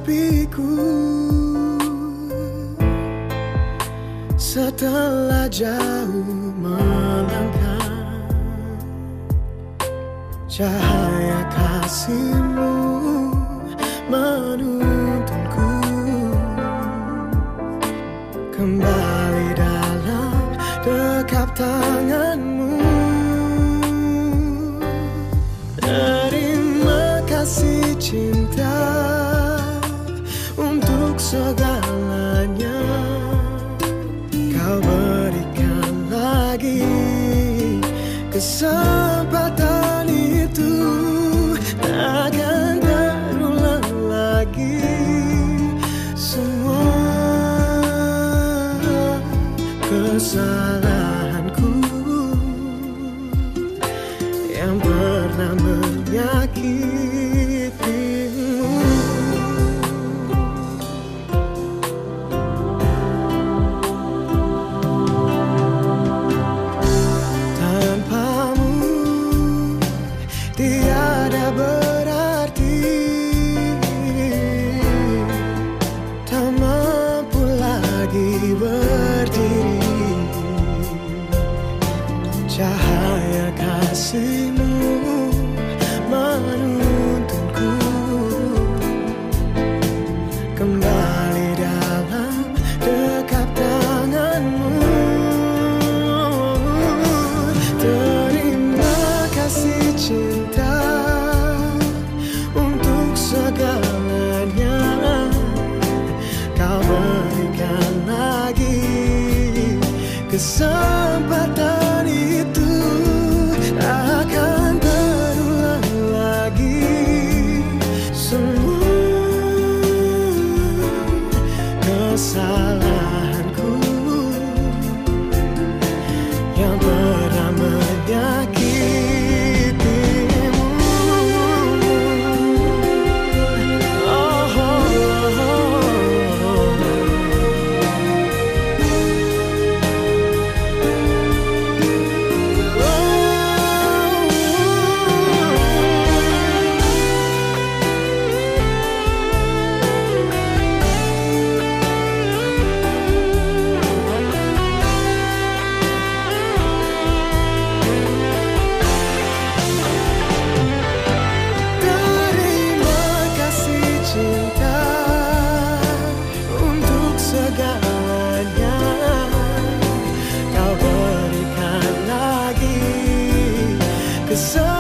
sepiku setelah jauh melangkah. Cahaya kasih-Mu menuntunku kembali dalam dekap tangan-Mu. Terima kasih cinta untuk segalanya. Kau berikan lagi kesempatan itu, takkan terulang lagi semua kesalahanku yang pernah menyakitimu. Tanpamu tiada berarti, tak mampu lagi berdiri. Cahaya kasih-Mu menuntunku kembali dalam dekap tangan-Mu. Terima kasih cinta untuk segalanya. Kau berikan lagi kesempatan itu, akan terulang lagi semua kesalahanku yang pernah menyakitimu. Oh, segalanya. Kau berikan lagi kesempatan